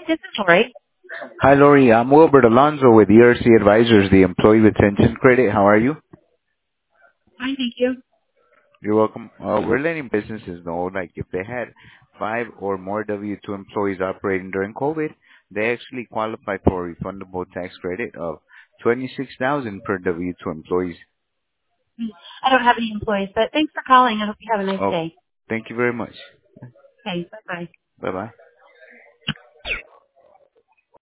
This is Lori. Hi, Lori. I'm Wilbert Alonso with ERC Advisors, the Employee Retention Credit. How are you? Fine, thank you. You're welcome. We're letting businesses know, like, if they had 5 or more W-2 employees operating during COVID, they actually qualify for a refundable tax credit of $26,000 per W-2 employees. I don't have any employees, but thanks for calling. I hope you have a nice Oh, day. thank you very much. Okay, bye-bye. Bye-bye.